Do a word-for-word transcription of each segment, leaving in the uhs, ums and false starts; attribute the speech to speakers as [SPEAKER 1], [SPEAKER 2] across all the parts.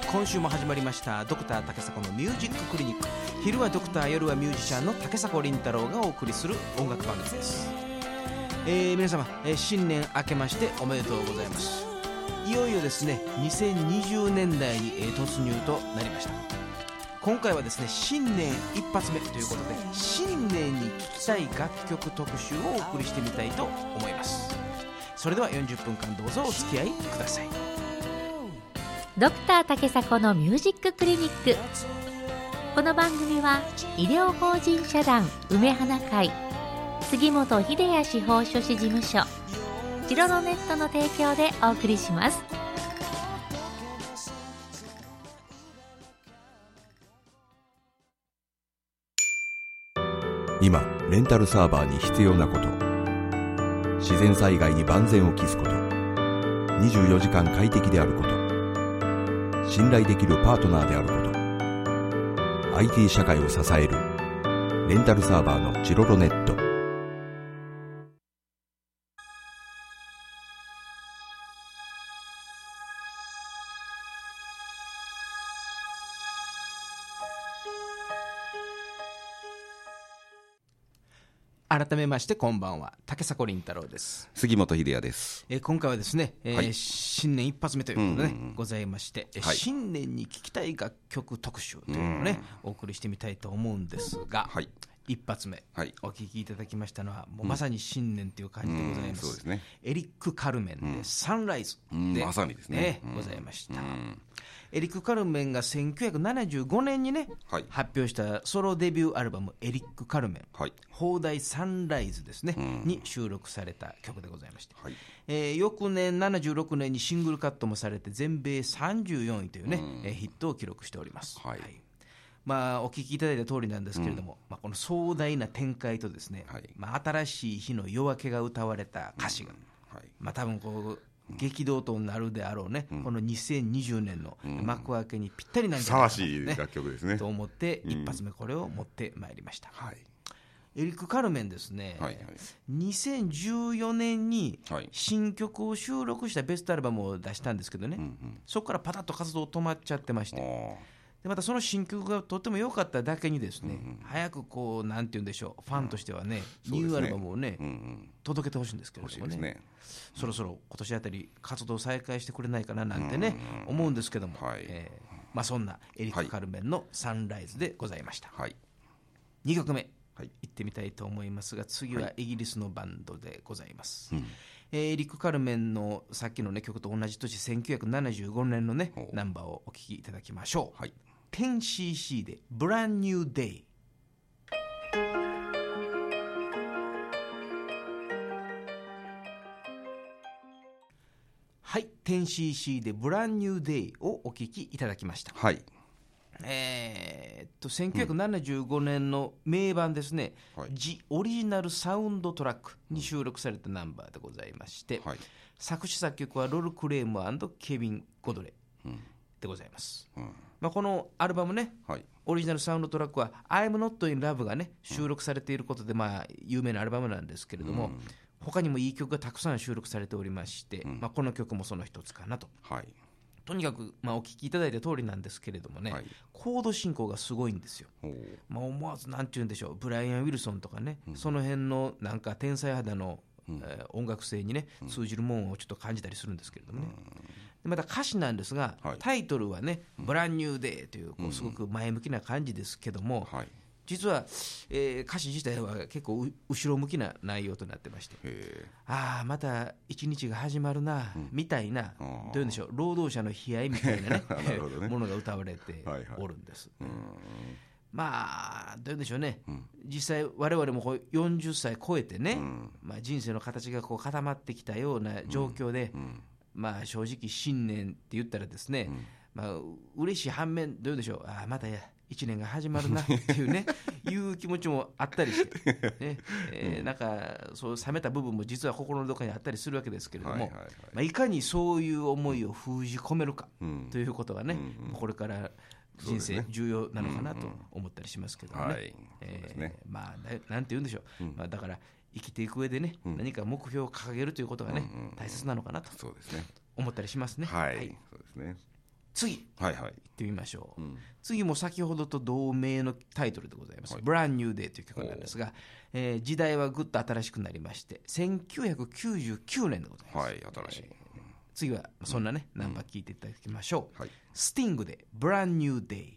[SPEAKER 1] 今週も始まりましたドクター竹迫のミュージッククリニック。昼はドクター、夜はミュージシャンの竹迫倫太郎がお送りする音楽番組です。えー、皆様、えー、新年明けましておめでとうございます。いよいよですねにせんにじゅうねんだいに、えー、突入となりました。今回はですね新年一発目ということで、新年に聴きたい楽曲特集をお送りしてみたいと思います。それではよんじゅっぷんかんどうぞお付き合いください。
[SPEAKER 2] ドクター竹迫のミュージッククリニック。この番組は医療法人社団梅花会、杉本秀哉司法書士事務所、ジロロネットの提供でお送りします。
[SPEAKER 3] 今レンタルサーバーに必要なこと、自然災害に万全を期すこと、にじゅうよじかん快適であること、信頼できるパートナーであること、 アイティー 社会を支えるレンタルサーバーのジロロネット。
[SPEAKER 1] 改めましてこんばんは、竹迫倫太郎です。
[SPEAKER 3] 杉本秀哉です。
[SPEAKER 1] えー、今回はですね、えーはい、新年一発目ということで、ね、うんうん、ございまして、はい、新年に聴きたい楽曲特集というのをね、お送りしてみたいと思うんですが、はい、一発目、はい、お聴きいただきましたのはもうまさに新年という感じでございます、うん、そうですね、エリック・カルメンで、うん、サンライズで、うん、まさにですね、うん、ございました、うん。エリック・カルメンがせんきゅうひゃくななじゅうごねんにね、はい、発表したソロデビューアルバムエリック・カルメン、はい、放題サンライズですね、うん、に収録された曲でございまして、はい、えー、翌年ななじゅうろくねんにシングルカットもされて全米さんじゅうよんいというね、うん、えー、ヒットを記録しております、はい、はい、まあ、お聞きいただいた通りなんですけれども、うん、まあ、この壮大な展開とですね、はい、まあ、新しい日の夜明けが歌われた歌詞が、うん、はい、まあ、多分こう激動となるであろうね、うん、このにせんにじゅうねんの幕開けにぴったりなんじゃないかな、ね、ふさわしい楽曲ですねと思って一発目これを持ってまいりました、うん、はい、エリック・カルメンですね、はいはい、にせんじゅうよねんに新曲を収録したベストアルバムを出したんですけどね、うんうん、そこからパタッと活動止まっちゃってまして、でまたその新曲がとっても良かっただけにですね、うんうん、早くこうなんて言うんでしょう、ファンとしてはね、うん、ニューアルバムをね、うんうん、届けてほしいんですけれども ね, ね、そろそろ今年あたり活動再開してくれないかななんてね、うんうん、思うんですけども、はい、えーまあ、そんなエリック・カルメンのサンライズでございました、はい、にきょくめ、はい、行ってみたいと思いますが、次はイギリスのバンドでございます、はい、えー、エリック・カルメンのさっきの、ね、曲と同じ年せんきゅうひゃくななじゅうごねんの、ね、ナンバーをお聴きいただきましょう、はい、テンシーシー で Brand New Day。はい、テンシーシー で Brand New Day をお聴きいただきました、はい、えー、っとせんきゅうひゃくななじゅうごねんの名盤ですね、うん、ジ・オリジナルサウンドトラックに収録されたナンバーでございまして、はい、作詞作曲はロル・クレーム&ケビン・ゴドレでございます、うん、まあ、このアルバムね、はい、オリジナルサウンドトラックは I'm Not in Love がね収録されていることで、まあ、有名なアルバムなんですけれども、うん、他にもいい曲がたくさん収録されておりまして、うん、まあ、この曲もその一つかなと、はい、とにかく、まあ、お聴きいただいた通りなんですけれどもね、はい、コード進行がすごいんですよ、まあ、思わずなんて言うんでしょう、ブライアン・ウィルソンとかね、うん、その辺のなんか天才肌の、うん、えー、音楽性にね通じるもんをちょっと感じたりするんですけれどもね、うん、でまた歌詞なんですが、はい、タイトルはね、ブランニューデーという、こうすごく前向きな感じですけども、はい、実は、えー、歌詞自体は結構後ろ向きな内容となってまして、ああまた一日が始まるな、うん、みたいな、どういうんでしょう、労働者の悲哀みたいな ね, ねものが歌われておるんです、はいはい、まあどういうんでしょうね、うん、実際我々もこうよんじゅっさい超えてね、うん、まあ、人生の形がこう固まってきたような状況で、うんうん、まあ、正直新年って言ったらですね、うん、まあ、嬉しい反面どうでしょう、あまたやいちねんが始まるなっていうねいう気持ちもあったりして、ね、えー、なんかそう冷めた部分も実は心のどこかにあったりするわけですけれども、はいはいはい、まあ、いかにそういう思いを封じ込めるかということがね、うんうん、これから人生重要なのかなと思ったりしますけどね、まあなんて言うんでしょう、うん、まあ、だから生きていく上でね、うん、何か目標を掲げるということがね、うんうんうん、大切なのかなと思ったりしますね。はい、はい、そうですね。 次、
[SPEAKER 4] はいはい、
[SPEAKER 1] 行ってみましょう、
[SPEAKER 4] うん、
[SPEAKER 1] 次も先ほどと同名のタイトルでございます、はい、ブランニューデーという曲なんですが、えー、時代はぐっと新しくなりましてせんきゅうひゃくきゅうじゅうきゅうねんでございます、
[SPEAKER 4] はい、新しい、
[SPEAKER 1] えー、次はそんなね、うん、ナンバー聴いていただきましょう、
[SPEAKER 4] はい、
[SPEAKER 1] スティングでブランニューデー。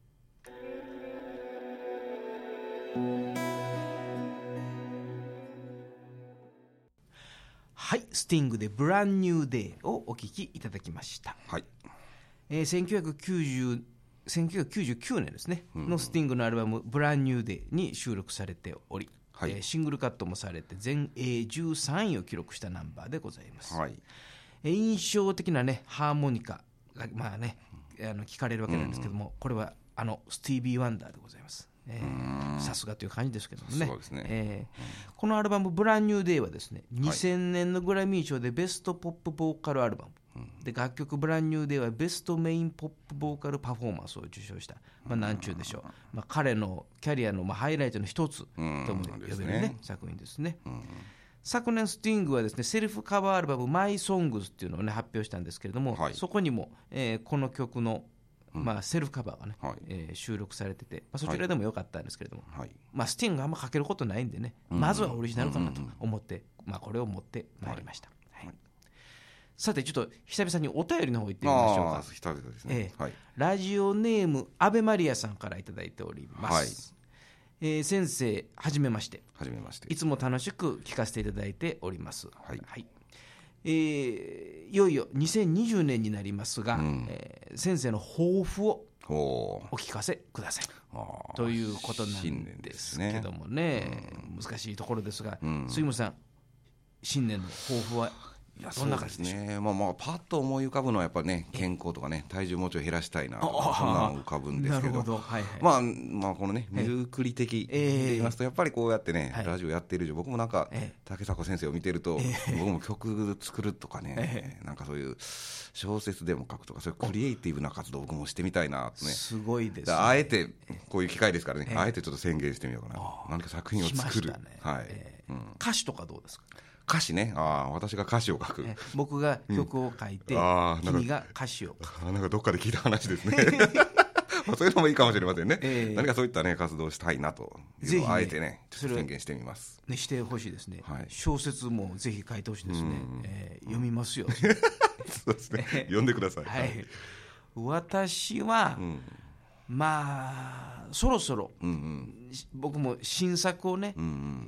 [SPEAKER 1] はい、スティングでブランニューデーをお聴きいただきました、
[SPEAKER 4] はい、
[SPEAKER 1] えー、せんきゅうひゃくきゅうじゅう せんきゅうひゃくきゅうじゅうきゅうねんですね、うん、のスティングのアルバムブランニューデーに収録されており、はい、えー、シングルカットもされて全英じゅうさんいを記録したナンバーでございます、はい、えー、印象的なねハーモニカがまあねあの聞かれるわけなんですけども、うん、これはあのスティービー・ワンダーでございます。さすがという感じですけどもね。
[SPEAKER 4] そうですね、
[SPEAKER 1] えーうん、このアルバムブランニューデーはですね、にせんねんのグラミー賞でベストポップボーカルアルバム、うん、で楽曲ブランニューデーはベストメインポップボーカルパフォーマンスを受賞した、まあ、なんちゅうでしょう、まあ、彼のキャリアのまあハイライトの一つとも呼べる、ね、ね、作品ですね、うん、昨年スティングはですねセルフカバーアルバムマイソングスっていうのを、ね、発表したんですけれども、はい、そこにも、えー、この曲のまあ、セルフカバーがね、はい、えー、収録されてて、まあ、そちらでもよかったんですけれども、はい、まあ、スティングがあんまかけることないんでね、うん、まずはオリジナルかなと思って、まあ、これを持ってまいりました、はいはい、さてちょっと久々にお便りの方行ってみましょうか。
[SPEAKER 4] あ久々ですね、
[SPEAKER 1] えーはい、ラジオネームアベマリアさんからいただいております、はい、えー、先生はじめまして
[SPEAKER 4] はじめまして、
[SPEAKER 1] いつも楽しく聞かせていただいております、はいはい、えー、いよいよにせんにじゅうねんになりますが、うん、えー、先生の抱負をお聞かせくださいということなんですけども ね, ね、うん、難しいところですが、うん、杉本さん新年の抱負はいやどんな感じでしょう。
[SPEAKER 4] そうですね、まあ、まあパッと思い浮かぶのはやっぱりね健康とかね体重もうちょい減らしたいなそんなの浮かぶんですけど、ど、はいはい、まあ、まあこのね水くり的で言いますとやっぱりこうやってね、えー、ラジオやってる以上僕もなんか、えー、竹迫先生を見てると、えー、僕も曲作るとかね、えー、なんかそういう小説でも書くとかそういうクリエイティブな活動を僕もしてみたいなとね。
[SPEAKER 1] すごいですね。
[SPEAKER 4] あえてこういう機会ですからね、えー、あえてちょっと宣言してみようかな、何か作品を作る、ね、はい、
[SPEAKER 1] えーうん、歌詞とかどうですか。
[SPEAKER 4] 歌詞ね、あ私が歌詞を書く、
[SPEAKER 1] 僕が曲を書いて、うん、あ君が歌詞を
[SPEAKER 4] あなんかどっかで聞いた話ですねそういうのもいいかもしれませんね、えー、何かそういった、ね、活動をしたいなというのをあえてねちょっと宣言してみます、
[SPEAKER 1] ね、してほしいですね、はい、小説もぜひ書いてほしいですね、えー、読みますよ
[SPEAKER 4] そうですね読んでください、
[SPEAKER 1] はい、私は、うん、まあそろそろ、うんうん、僕も新作をね、うんうん、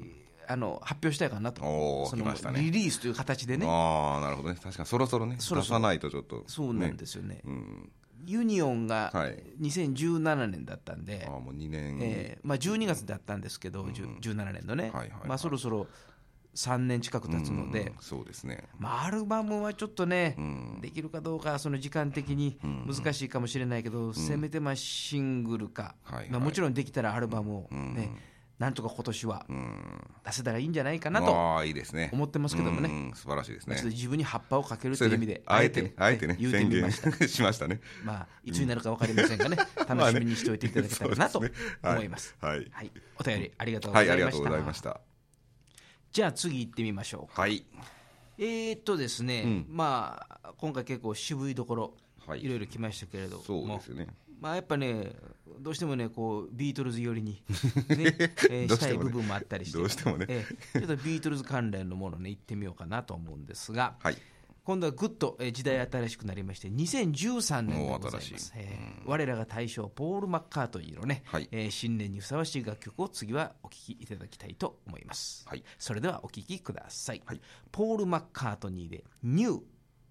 [SPEAKER 1] あの発表したいかなと、そのリリースという形でね。
[SPEAKER 4] ああなるほどね、確かにそろそろねそろそろ出さないとちょっと、ね、
[SPEAKER 1] そうなんですよね、うん、ユニオンがにせんじゅうななねんだったんで、
[SPEAKER 4] あもうにねん、
[SPEAKER 1] えーまあ、じゅうにがつだったんですけど、うん、じゅうななねんのね、はいはいはい、まあ、そろそろさんねん近く経つので、
[SPEAKER 4] うん、そうですね、
[SPEAKER 1] まあ、アルバムはちょっとね、うん、できるかどうかその時間的に難しいかもしれないけど、うん、せめてまあシングルか、はいはい、まあ、もちろんできたらアルバムをね、うんなんとか今年は出せたらいいんじゃないかなと思ってますけどもね、
[SPEAKER 4] うんうん、素晴らしいですね。
[SPEAKER 1] ちょっと自分に葉っぱをかけるという意味で
[SPEAKER 4] あえてね、あえてね
[SPEAKER 1] 言うてみました。
[SPEAKER 4] 宣言しましたね。
[SPEAKER 1] まあいつになるか分かりませんがね、楽しみにしておいていただけたらなと思います。
[SPEAKER 4] はい、
[SPEAKER 1] はい、お便りありがとうございました。
[SPEAKER 4] はい、ありがとうございました。
[SPEAKER 1] じゃあ次行ってみましょう。
[SPEAKER 4] はい。
[SPEAKER 1] えーっとですね、うん、まあ今回結構渋いところ、はい、いろいろ来ましたけれど、
[SPEAKER 4] そうですよね。
[SPEAKER 1] まあ、やっぱねどうしてもねこうビートルズ寄りに、ねえー、したい部分もあったりして
[SPEAKER 4] どうしてもね、
[SPEAKER 1] えー、ちょっとビートルズ関連のものね行ってみようかなと思うんですが、
[SPEAKER 4] はい、
[SPEAKER 1] 今度はぐっと時代新しくなりましてにせんじゅうさんねんでございます、えー、我らが大将ポール・マッカートニーのね、はい、えー、新年にふさわしい楽曲を次はお聴きいただきたいと思います、はい、それではお聴きください、はい、ポール・マッカートニーでニュー。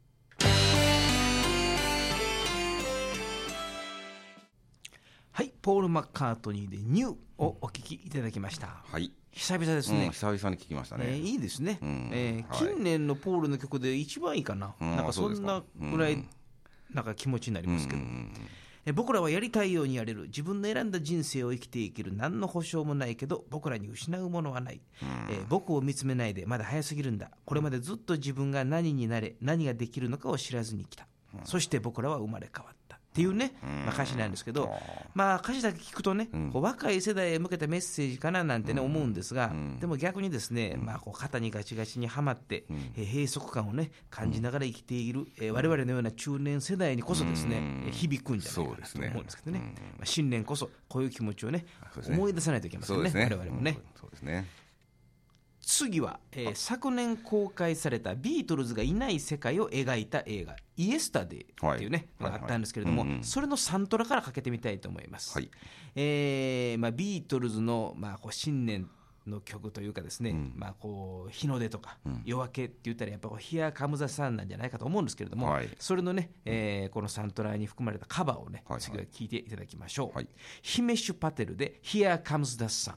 [SPEAKER 1] はい、ポール・マッカートニーでニューをお聴きいただきました、
[SPEAKER 4] はい、
[SPEAKER 1] 久々ですね、
[SPEAKER 4] うん、久々に聞きましたね、
[SPEAKER 1] えー、いいですね、うん、えー
[SPEAKER 4] はい、
[SPEAKER 1] 近年のポールの曲で一番いいかな、うん、なんかそんなぐらいなんか気持ちになりますけど、うん、えー、僕らはやりたいようにやれる、自分の選んだ人生を生きていける、何の保証もないけど僕らに失うものはない、うん、えー、僕を見つめないで、まだ早すぎるんだ、これまでずっと自分が何になれ何ができるのかを知らずに来た、うん、そして僕らは生まれ変わった、 っていうね、まあ、歌詞なんですけど、まあ、歌詞だけ聞くとね、こう若い世代へ向けたメッセージかななんてね思うんですが、でも逆にですね、まあ、こう肩にガチガチにはまって、えー、閉塞感をね感じながら生きている、えー、我々のような中年世代にこそですね、えー、響くんじゃないかなと思うんですけどね、まあ、新年こそこういう気持ちをね思い出さないといけませんね、我々もね。
[SPEAKER 4] そうですね。
[SPEAKER 1] 次は、えー、昨年公開されたビートルズがいない世界を描いた映画イエスタデイっていうね、はい、のがあったんですけれども、はいはいうんうん、それのサントラからかけてみたいと思います、はいえーまあ、ビートルズの、まあ、こう新年の曲というかですね、うんまあ、こう日の出とか、うん、夜明けって言ったらやっぱこうHere Comes the Sunなんじゃないかと思うんですけれども、はい、それのね、えー、このサントラに含まれたカバーをね、はいはい、次は聴いていただきましょう、はい、ヒメシュパテルで Here Comes the Sun。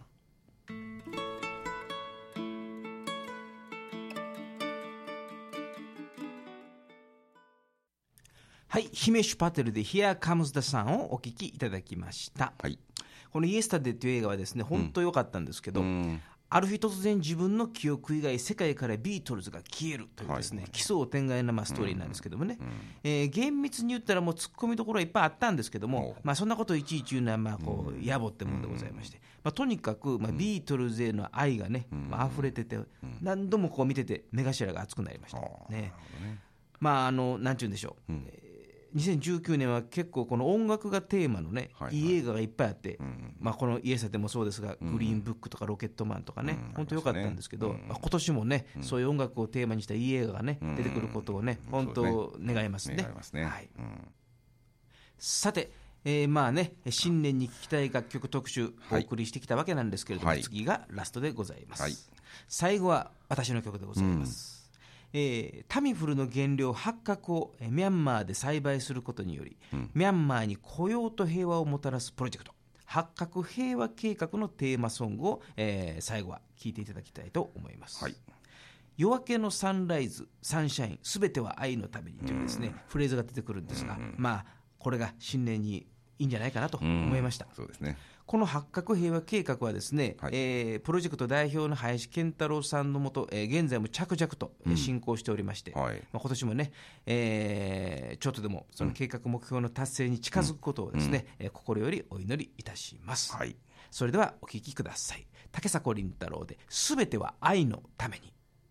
[SPEAKER 1] はい、ヒメシュパテルで Here Comes the Sun をお聴きいただきました、はい、このイエスタデイという映画はですね本当良かったんですけど、うん、ある日突然自分の記憶以外世界からビートルズが消えるというですね、はい、奇想天外なまあストーリーなんですけどもね、うんえー、厳密に言ったらもう突っ込みどころはいっぱいあったんですけども、まあ、そんなことをいちいち言うのはまあこう野暮ってものでございまして、まあ、とにかくまあビートルズへの愛がね、まあ、溢れてて何度もこう見てて目頭が熱くなりましたね。まああのなんて言うんでしょう、うんにせんじゅうきゅうねんは結構この音楽がテーマのね、はいはい、いい映画がいっぱいあって、うんまあ、このイエスタデイもそうですが、うん、グリーンブックとかロケットマンとかね、うん、本当良かったんですけど、うんまあ、今年もね、うん、そういう音楽をテーマにしたいい映画がね、うん、出てくることをね、本当願いますね。願いますね、はいうん、さて、えー、まあね新年に聴きたい楽曲特集お送りしてきたわけなんですけれども、はい、次がラストでございます、はい、最後は私の曲でございます、うんえー、タミフルの原料八角をミャンマーで栽培することにより、うん、ミャンマーに雇用と平和をもたらすプロジェクト八角平和計画のテーマソングを、えー、最後は聴いていただきたいと思います、はい、夜明けのサンライズサンシャインすべては愛のためにというですね、うん、フレーズが出てくるんですが、うん、まあこれが新年にいいんじゃないかなと思いました、
[SPEAKER 4] うん、そうですね。
[SPEAKER 1] この八角平和計画はですね、はいえー、プロジェクト代表の林健太郎さんのもと、えー、現在も着々と進行しておりまして、うんはいまあ、今年もね、えー、ちょっとでもその計画目標の達成に近づくことをですね、うんえー、心よりお祈りいたします、はい、それではお聴きください。竹迫倫太郎で全ては愛のために。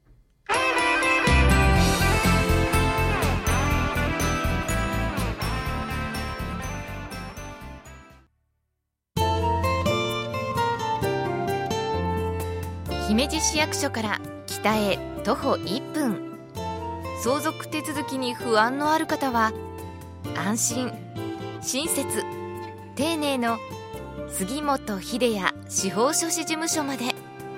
[SPEAKER 2] 姫路市役所から北へ徒歩いっぷん、相続手続きに不安のある方は安心親切丁寧の杉本秀哉司法書士事務所まで。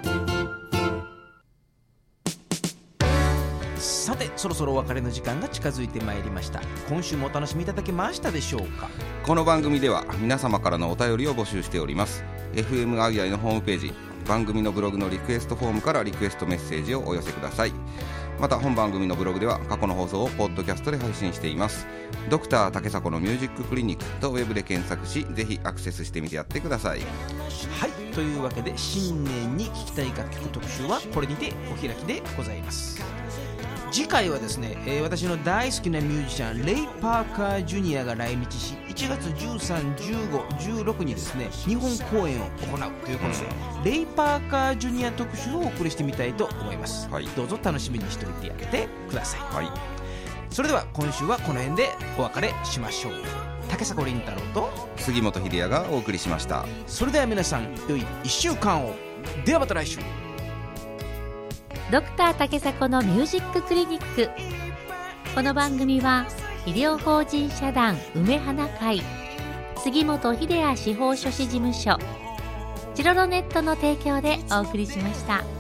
[SPEAKER 1] さてそろそろお別れの時間が近づいてまいりました。今週もお楽しみいただけましたでしょうか。
[SPEAKER 4] この番組では皆様からのお便りを募集しております。 エフエム アイアイのホームページ番組のブログのリクエストフォームからリクエストメッセージをお寄せください。また本番組のブログでは過去の放送をポッドキャストで配信しています。ドクター竹迫のミュージッククリニックとウェブで検索しぜひアクセスしてみてやってください。
[SPEAKER 1] はい、というわけで新年に聴きたい楽曲特集はこれにてお開きでございます。次回はですね、えー、私の大好きなミュージシャンレイ・パーカージュニアが来日しいちがつじゅうさん、じゅうご、じゅうろくにですね日本公演を行うということで、レイ・パーカージュニア特集をお送りしてみたいと思います、はい、どうぞ楽しみにしておいてやってください、はい、それでは今週はこの辺でお別れしましょう。竹迫倫太郎と
[SPEAKER 4] 杉本秀哉がお送りしました。
[SPEAKER 1] それでは皆さん良いいっしゅうかんを。ではまた来週。
[SPEAKER 2] ドクター竹迫のミュージッククリニック。この番組は医療法人社団梅花会杉本秀哉司法書士事務所チロロネットの提供でお送りしました。